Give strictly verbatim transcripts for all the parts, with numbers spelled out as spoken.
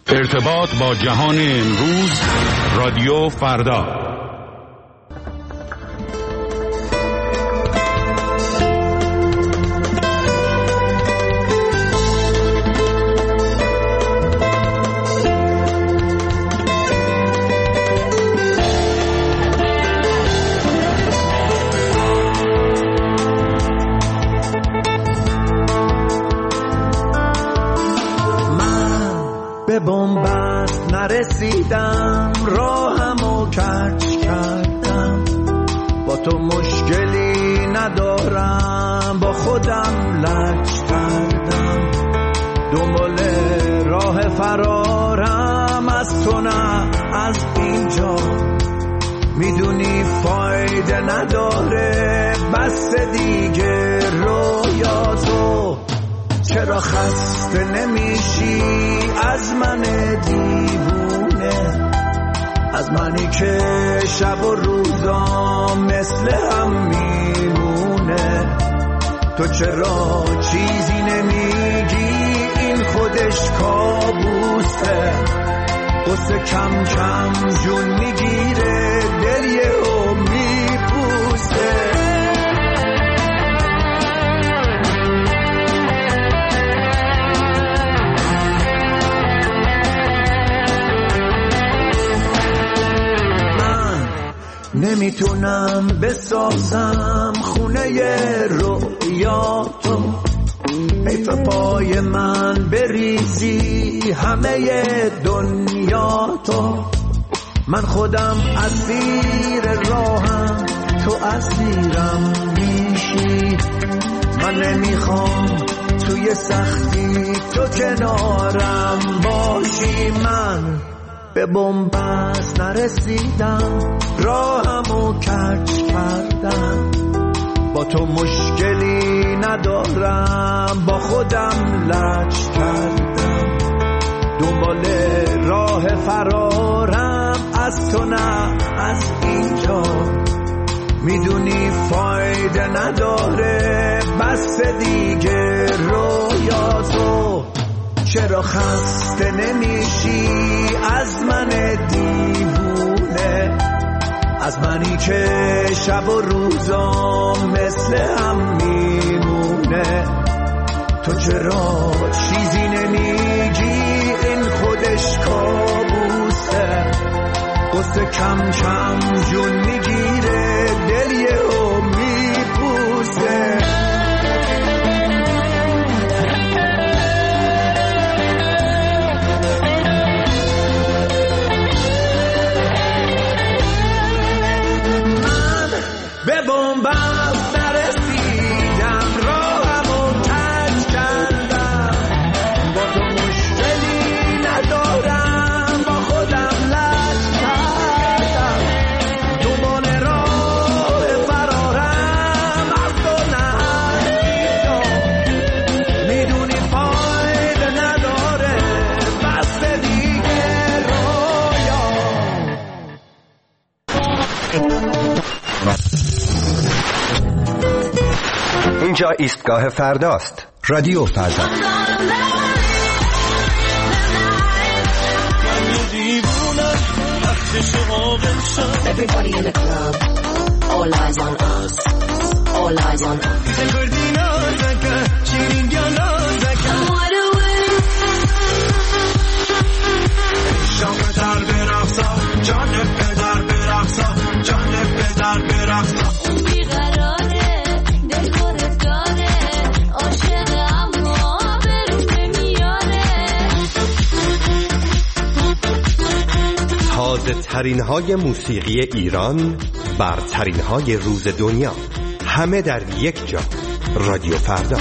ارتباط با جهان امروز، رادیو فردا. به بنبست نرسیدم، راهمو کج کردم، با تو مشکلی ندارم، با خودم لج کردم، دنبال راه فرارم از تو نه از اینجا، میدونی فایده نداره بس دیگه رویاتو، چرا خسته نمیشی از من دیوونه، از منی که شب و روزام مثل هم میمونه، تو چرا چیزی نمیگی این خودش کابوسه، قصه کم کم جون میگیره دل یهو میپوسه. نمیتونم بسازم خونه رویاتو، حیف پای من بریزی همه دنیاتو، من خودم اسیر راهم تو اسیرم میشی، من نمیخوام توی سختی تو کنارم باشی، من به بنبست نرسیدم، راهمو کج کردم، با تو مشکلی ندارم، با خودم لج کردم، دنبال راه فرارم از تو نه از اینجا، میدونی فایده نداره بس دیگه رویاتو، چرا خسته نمیشی از من دیوونه، از منی که شب و روزام مثل هم میمونه، تو چرا چیزی نمیگی این خودش کابوسه، قصه کم کم جون میگیره دل یهو میپوسه. به بنبست نرسیدم، راهمو کج کردم، با تو مشکلی ندارم، با خودم لج کردم، دنبال راه فرارم از تو نه اینجا، میدونی فایده نداره بس دیگه رویا. اینجا ایستگاه فرداست، رادیو فردا. Everybody in the club, all eyes on us, all eyes on us. تازه ترین های موسیقی ایران، برترین های روز دنیا، همه در یک جا، رادیو فردا.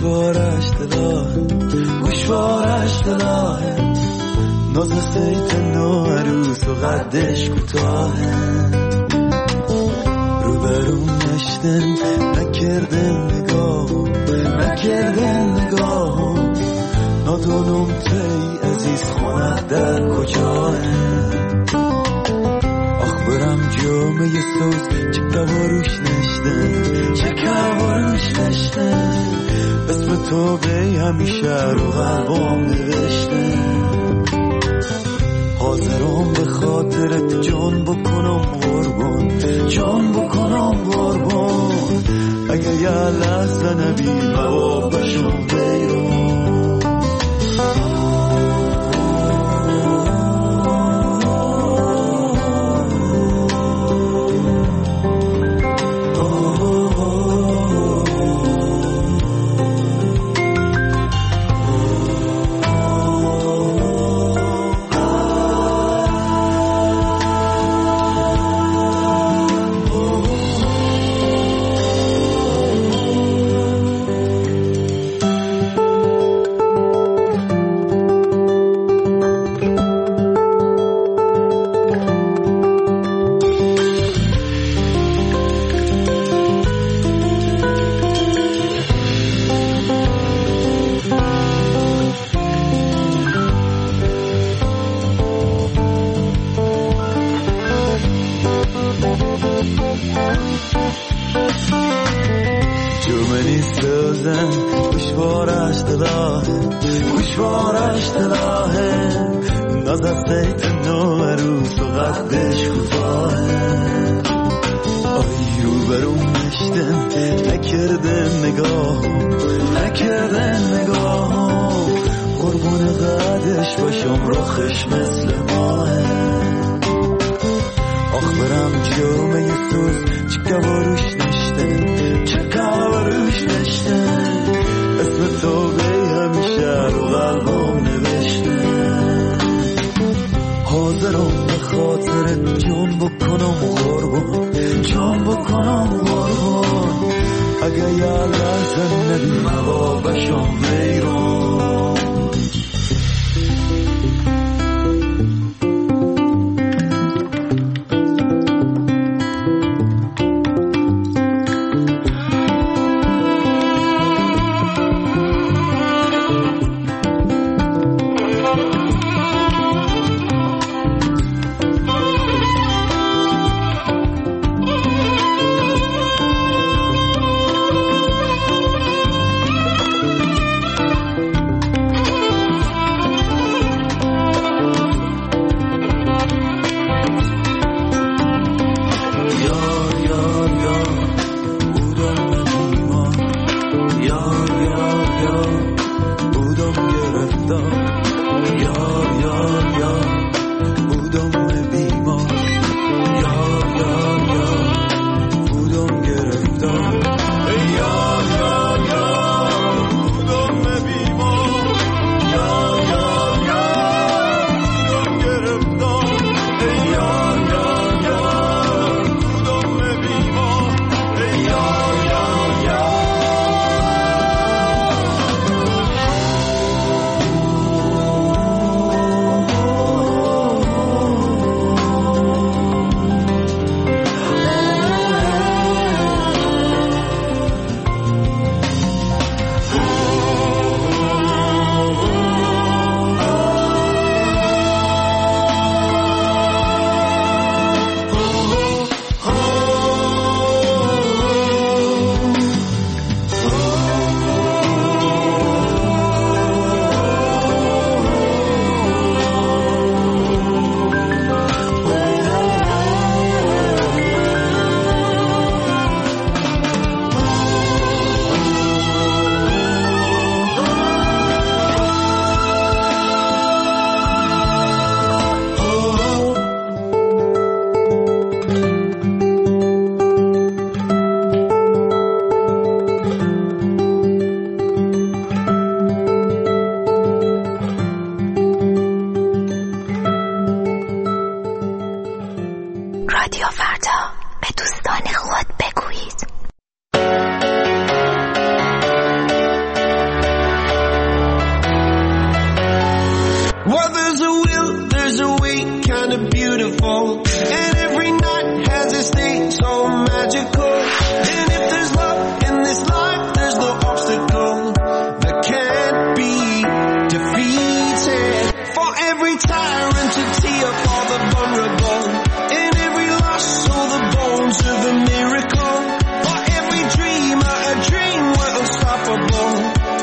گوشوارش دلاه گوشوارش دلاه ناز سیت نو عروس و قدش کوتاهه روبروم نشتن نکردن نگاه نکردن نگاه نادونم تی عزیز خونت در کجاه آخ برم جامعه سوز چه کواروش نشتن چه کواروش نشتن اسم تو به همیشه رو قلبم نوشتن حاضرم به خاطرت جان بکنم قربان جان بکنم قربان اگه یه لحظه نبی مواب بشم بیرون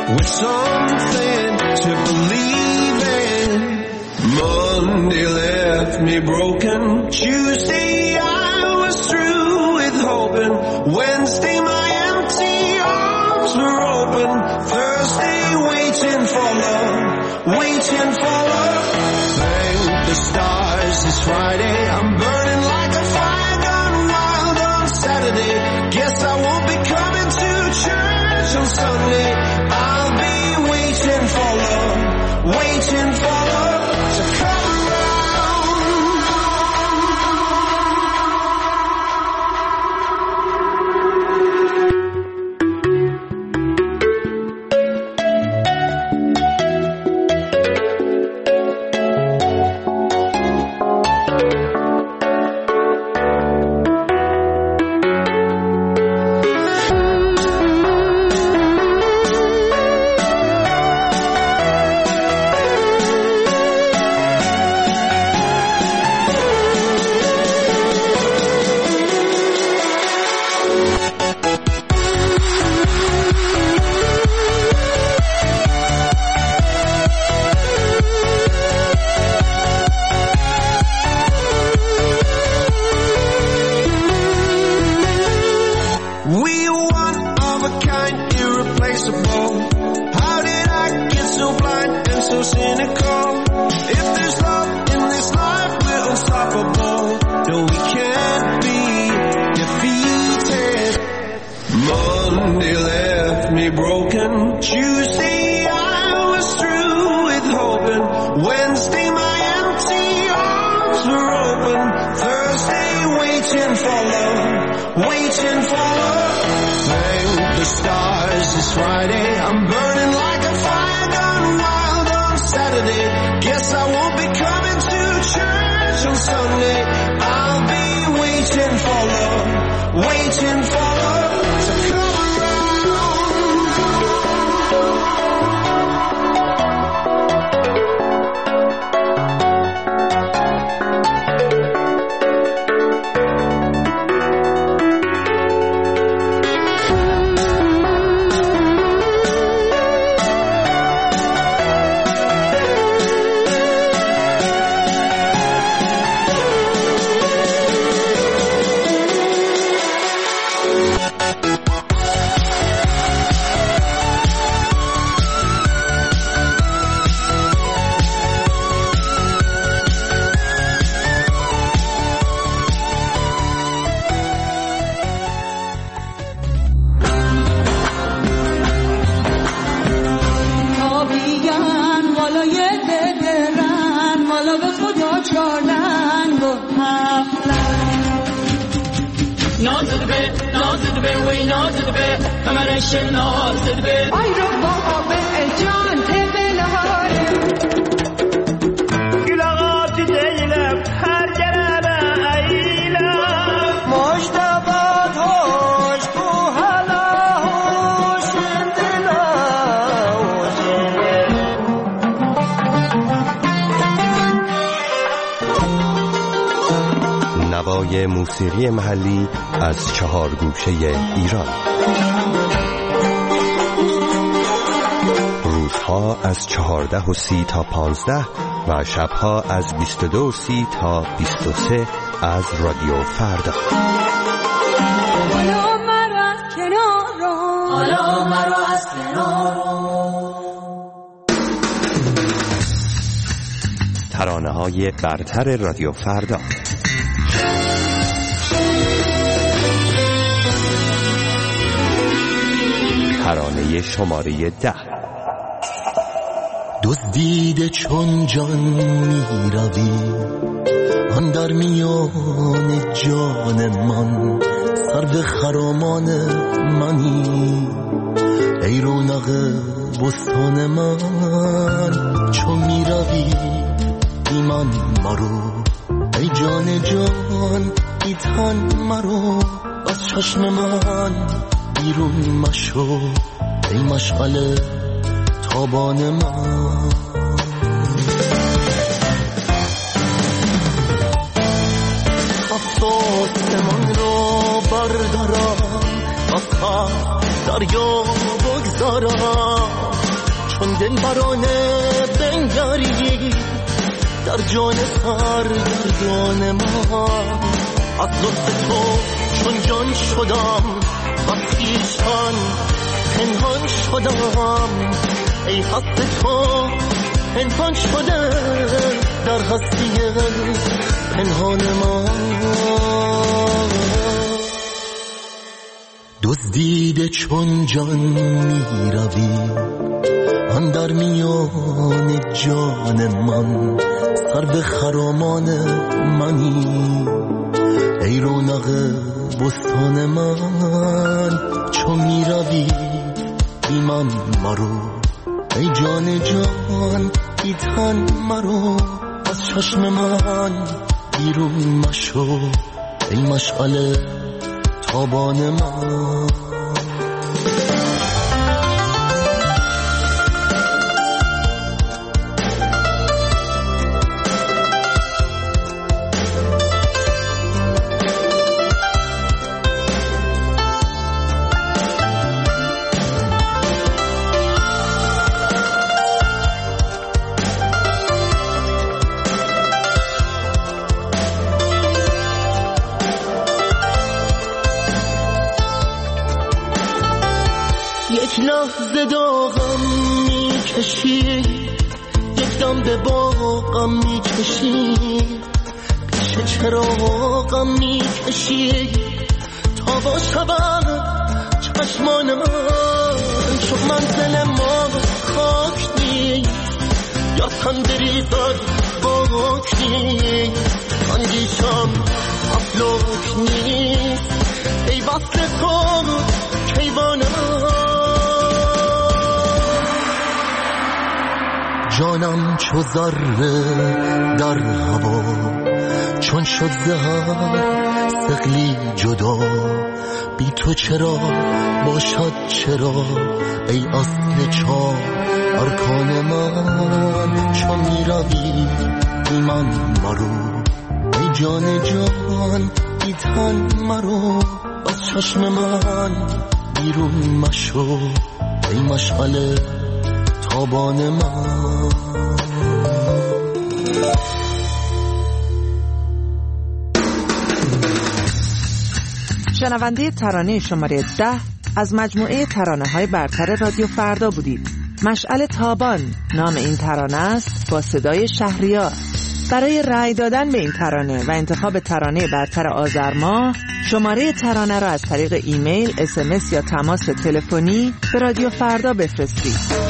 with something to believe in. Monday left me broken. Tuesday I was through with hoping. Wednesday my empty arms were open. Thursday waiting for love, waiting for love. Thank the stars it's Friday. I'm burning like a fire gone wild on Saturday. Guess I won't be coming to church on Sunday. I'll be waiting for love, waiting for love to come around. نوای موسیقی محلی از چهار گوشه ایران. روزها از چهارده و سی تا پانزده و شبها از بیست و دو و سی تا بیست و سه از رادیو فردا. حالا مرا از کنار رو، حالا مرا از کنار رو. ترانه های برتر رادیو فردا. ترانه شماره ده. دزدیده چون جان می روی آن در میان جان من، سرو خرامان منی ای رونق بستان من. چون می روی ایمان مرو ای جان جان، ای تن مرو از چشم من بیرون مشو ای مشغل تابان من. آسمان را بردارم از خط دریا بگذارم، چون دل برانه بنگاری در جان سرگردان ما. از لطف تو چون جان شدم و خویشتن پنهان شدم. ای هست تو پنهان شده در هستی پنهان ما. دزدیده چون جان می روی اندر میان جان من. سر به خرامان منی ای رونق بستان من. چون می روی بی من مرو ای جان جان بی تن مرو. از چشم من بیرون مشو ای مشعل تابان من. یک لحظه داغم میکشی یک دم به باغم میکشی. پیش چراغم میکشی تا با شبم چشمان من. چون منزل ما خاک نیست یا تن بریزد باک نیست. اندیشم افلاک نیست ای وصل تو کیوان من. جانم چو ذره در هوا چون شد زهر ثقلی جدا. بی تو چرا باشد چرا ای اصل چار ارکان من. چون می روی بی من مرو ای جان جان بی تن مرو. از چشم من بیرون مشو ای مشعل تابان من. شنونده ترانه شماره ده از مجموعه ترانه های برتر رادیو فردا بودید. مشعل تابان نام این ترانه است با صدای شهریار. برای رأی دادن به این ترانه و انتخاب ترانه برتر آذر ماه شماره ترانه را از طریق ایمیل، اس ام اس یا تماس تلفنی به رادیو فردا بفرستید.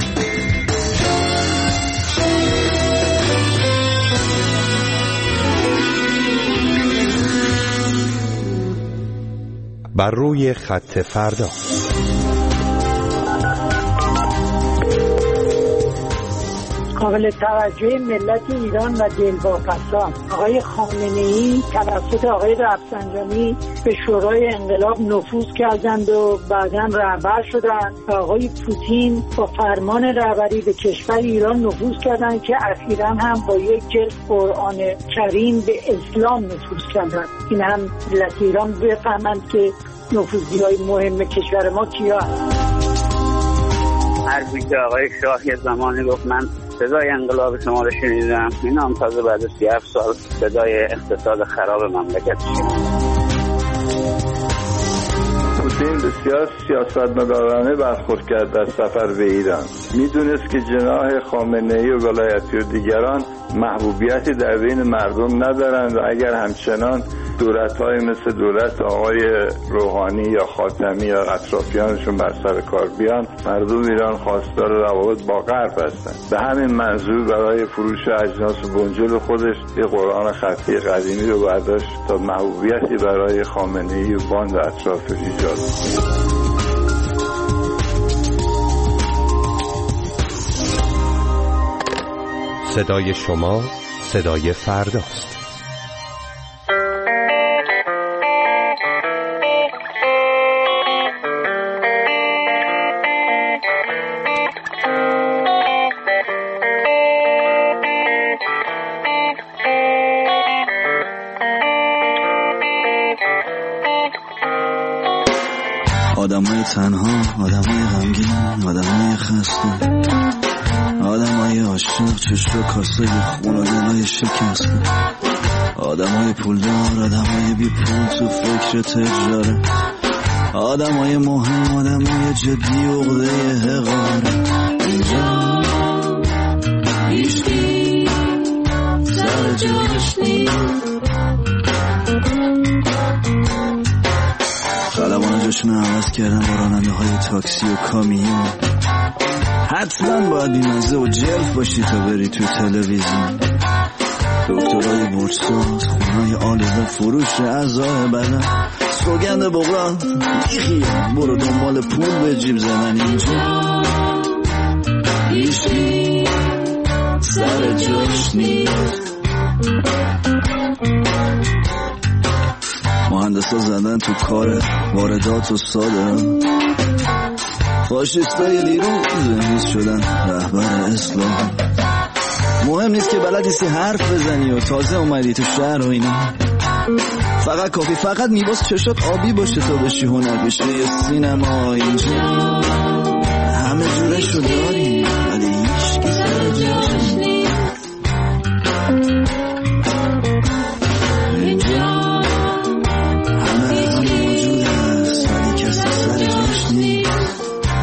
بر روی خط فردا. قابل توجه ملت ایران و دلواپسان آقای خامنه‌ای توسط آقای رفسنجانی به شورای انقلاب نفوذ کردند و بعداً رهبر شدند و آقای پوتین با فرمان رهبری به کشور ایران نفوذ کردند که اخیراً هم با یک جلد قرآن کریم به اسلام نفوذ کردند. این هم ملت ایران بفهمند که نفوذی‌های مهم کشور ما کیا هستند. هر بیت آقای شاه یه زمانی گفت من صدای انقلاب شما رو شنیدم، این هم تازه بعد از سی هفت سال صدای اقتصاد خراب مملکت شد. پوتین بسیار سیاستمدارانه برخورد کرد در سفر به ایران. میدونست که جناح خامنه‌ای و ولایتی و دیگران محبوبیتی در بین مردم ندارند و اگر همچنان دولت‌های مثل دولت آقای روحانی یا خاتمی یا اطرافیانشون بر سر کار بیان، مردم ایران خواستار روابط با غرب هستند. به همین منظور برای فروش اجناس و بنجل خودش یه قرآن خطی قدیمی رو برداشت تا محبوبیتی برای خامنه‌ای و باند اطرافش ایجاد کنه. صدای شما صدای فرداست. آدمای تنها، آدمای غمگین، آدمای خسته، آدمای عاشق، چشم کاسه خون و دلای شکسته، آدمای پولدار، آدمای بی پول تو فکر تجارت، آدمای مهم، آدمای جدی و عقده حقارت. اینجا هیچکی سر جاش نیست، خلبان جاشون عوض کردن با راننده های تاکسی و کامیون. حتما باید بیمزه و جلف باشی تا بری تو تلویزیون. دکترهای برساز، خونهای آلوده، فروش اعضای بدن، سوگند بغرات بیخی، برو دنبال پول به جیب زدن. اینجا هیچکی سر جاش نیست. مهندسا زدن تو کار واردات و صادرات، فاشیستای دیروز امروز شدن رهبر اسلام. مهم نیست که بلد نیستی حرف بزنی و تازه اومدی تو شهر و اینا، فقط کافی فقط میباس چشات آبی باشه تا بشی هنرپیشه یه سینما. اینجا همه جورشو داری ولی هیچکی سر جاش نیست. اینجا همه رقم موجود هست ولی کسی سر جاش نیست.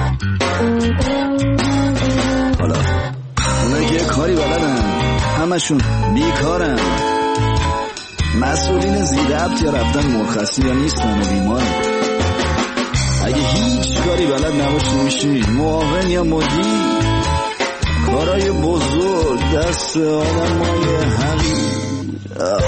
حالا اونایی که کاری بلدن همشون بیکارن، مسئولین زیربط یا رفتن مرخصی یا نیستن و بیمارن. اگه هیچ کاری بلد نباشی میشی معاون یا مدیر. کارای بزرگ دست آدمای حقیر.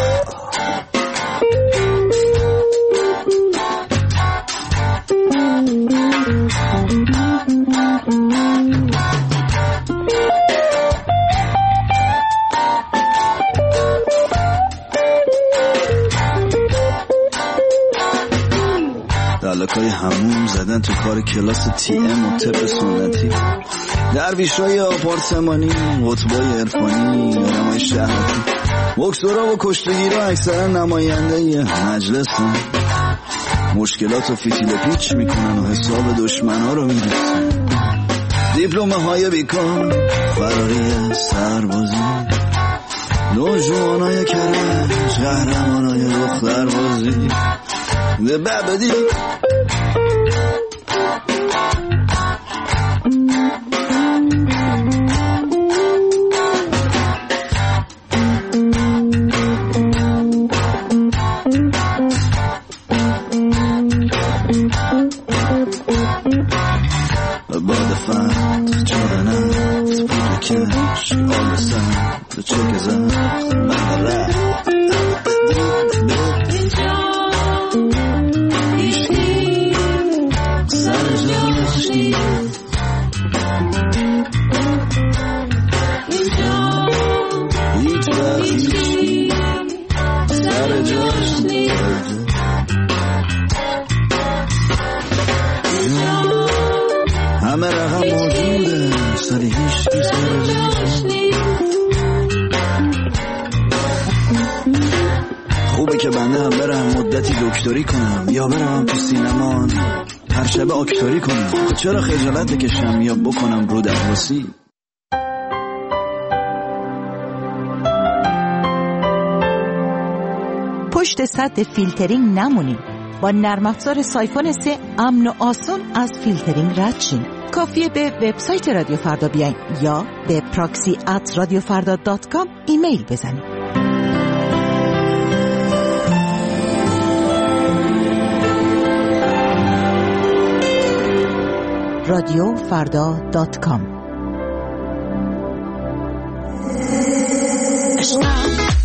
دلکای هموم زدن تو کار کلاس تی ام و طب سنتی، درویشای آپارتمانی، قطبای عرفانی، آدمای شهرتی، بکسورا و کشتگیرا اکثرا نماینده مجلسن. مشکلات و فتیل پیچ میکنن و حساب دشمنا رو میرسن. دیپلومه های بیکار، فراری سربازی، نوجوانای کرج، قهرمانای دختر بازی. ده بابدی Above the fire, children out, put the cash, all the sun, the chickens out, my life. همه رقم موجوده سری هیچکی سر جاش نیست. خوبه که بنده هم برم مدتی دکتری کنم یا برم تو سینما هر شب آکتوری کنم. چرا خجالت بکشم یا بکنم رو درواسی. پشت سد فیلترینگ نمونید. با نرم افزار سایفون سه امن و آسون از فیلترینگ رد شین. کافیه به وبسایت رادیو فردا بیاین یا به پراکسی ات رادیو فردا دات کام ایمیل بزنید. رادیو فردا دات کام.